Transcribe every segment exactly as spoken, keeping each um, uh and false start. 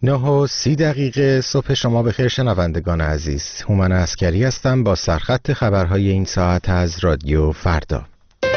نه و سی دقیقه صبح شما بخیر شنوندگان عزیز. هومن عسکری هستم با سرخط خبرهای این ساعت از رادیو فردا.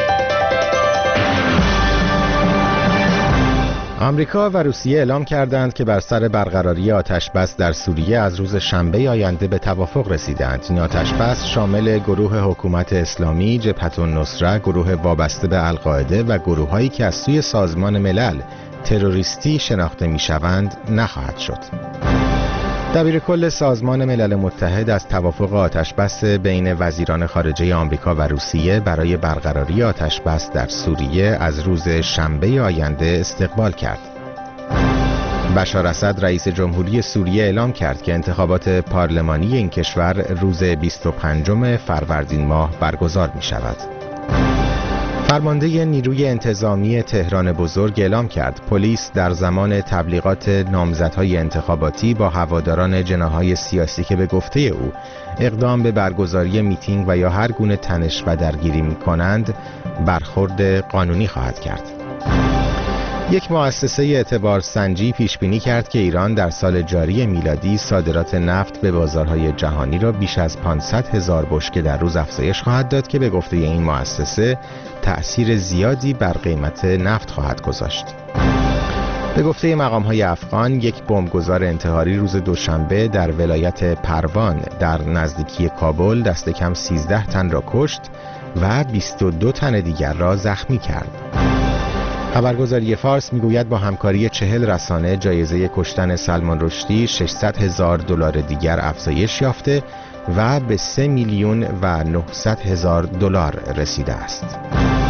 آمریکا و روسیه اعلام کردند که بر سر برقراری آتش‌بس در سوریه از روز شنبه آینده به توافق رسیدند. این آتش‌بس شامل گروه حکومت اسلامی، جبهة النصره، گروه وابسته به القاعده و گروه‌هایی که از سوی سازمان ملل تروریستی شناخته می‌شوند نخواهد شد. دبیر کل سازمان ملل متحد از توافق آتش‌بس بین وزیران خارجه آمریکا و روسیه برای برقراری آتش‌بس در سوریه از روز شنبه آینده استقبال کرد. بشار اسد رئیس جمهوری سوریه اعلام کرد که انتخابات پارلمانی این کشور روز بیست و پنجم فروردین ماه برگزار می‌شود. فرمانده نیروی انتظامی تهران بزرگ اعلام کرد پلیس در زمان تبلیغات نامزدهای انتخاباتی با هواداران جناح‌های سیاسی که به گفته او اقدام به برگزاری میتینگ و یا هر گونه تنش و درگیری می‌کنند برخورد قانونی خواهد کرد. یک مؤسسه اعتبار سنجی پیش بینی کرد که ایران در سال جاری میلادی صادرات نفت به بازارهای جهانی را بیش از پانصد هزار بشکه در روز افزایش خواهد داد که به گفته این مؤسسه تأثیر زیادی بر قیمت نفت خواهد گذاشت. به گفته مقام‌های افغان یک بمبگذار انتحاری روز دوشنبه در ولایت پروان در نزدیکی کابل دست کم سیزده تن را کشت و بیست و دو تن دیگر را زخمی کرد. خبرگزاری فارس میگوید با همکاری چهل رسانه جایزه کشتن سلمان رشدی ششصد هزار دلار دیگر افزایش یافته و به سه میلیون و نهصد هزار دلار رسیده است.